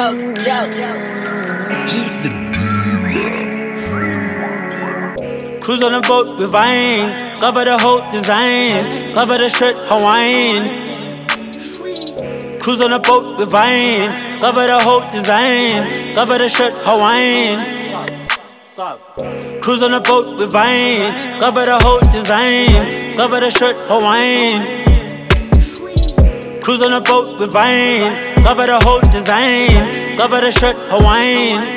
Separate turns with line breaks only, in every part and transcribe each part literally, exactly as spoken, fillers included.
He's the
Cruise on a boat with Vine, cover the whole design, cover the shirt Hawaiian. Cruise on a boat with Vine, cover the whole design, cover the shirt Hawaiian. Cruise on a boat with Vine, cover the whole design, cover the shirt Hawaiian. Cruise on a boat with Vine, cover the whole design, cover the shirt Hawaiian.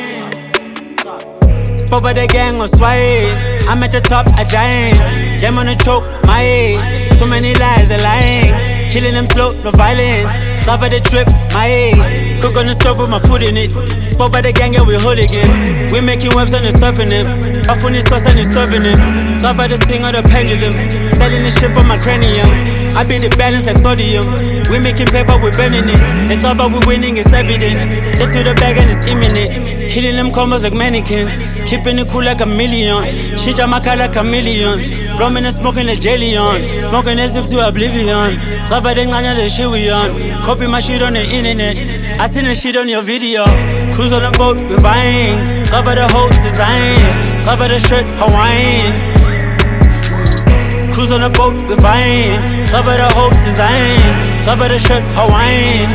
Spoke by the gang on Sway, I'm at the top, a giant. Them on the choke, my age. Too many lies and lying, killing them slow, no violence. Cover the trip, my age. Cook on the stove with my food in it. Spoke by the gang, yeah, we hooligans. We making waves and it's surfing them. Off on the sauce and it's serving them. Cover the swing of the pendulum, selling the shit for my cranium. I be the balance like sodium. We making paper, we burning it. They talk about we winning, it's evident. Just to the bag and it's imminent. Killing them combos like mannequins. Keeping it cool like a million. Shit on my car like chameleons. Blowing and smoking a jelly on. Smoking a zip to oblivion. Cover the nganya the shit we on. Copy my shit on the internet. I seen the shit on your video. Cruise on the boat with Vine. Cover the whole design. Cover the shirt Hawaiian. Cruise on a boat with Vine, cover the whole design, cover the shirt Hawaiian.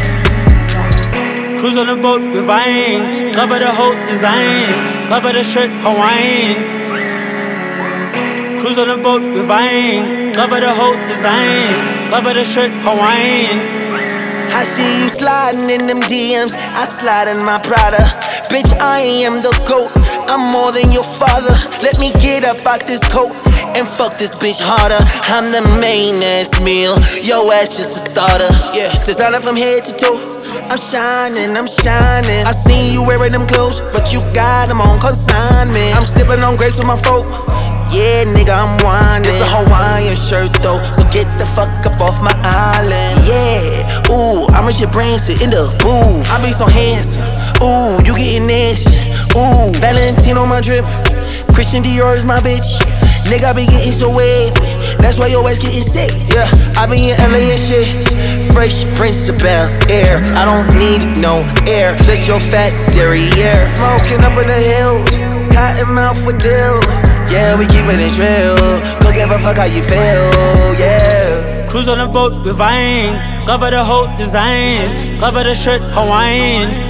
Cruise on a boat with Vine, cover the whole design, cover the shirt Hawaiian. Cruise on a boat with Vine, cover the whole design, cover the shirt Hawaiian.
I see you sliding in them D Ms, I slide in my Prada. Bitch, I am the GOAT, I'm more than your father. Let me get up out this coat and fuck this bitch harder. I'm the main ass meal, yo ass just a starter. Yeah, designer from head to toe. I'm shining, I'm shining. I seen you wearing them clothes, but you got them on consignment. I'm sipping on grapes with my folk. Yeah, nigga, I'm whining. It's a Hawaiian shirt though, so get the fuck up off my island. Yeah, ooh, I miss your brain sit in the booth. I be so handsome, ooh, you getting this. Ooh, Valentino my drip, Christian Dior is my bitch. Nigga, I be getting so wavy, that's why your ass getting sick. Yeah, I be in L A and shit. Fresh Prince of Bel Air, I don't need no air, just your fat derriere. Smoking up in the hills, cotton mouth with dill. Yeah, we keepin' it real, don't give a fuck how you feel, yeah.
Cruise on a boat with Vine, cover the whole design, cover the shirt Hawaiian.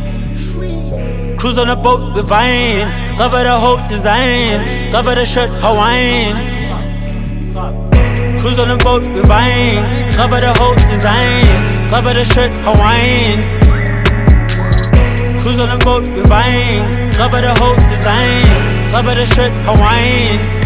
Cruise on a boat with Vine, cover the whole design, cover the shirt Hawaiian. Cruise on a boat with Vine, cover the whole design, cover the shirt Hawaiian. Cruise on a boat with Vine, cover the whole design, cover the shirt Hawaiian.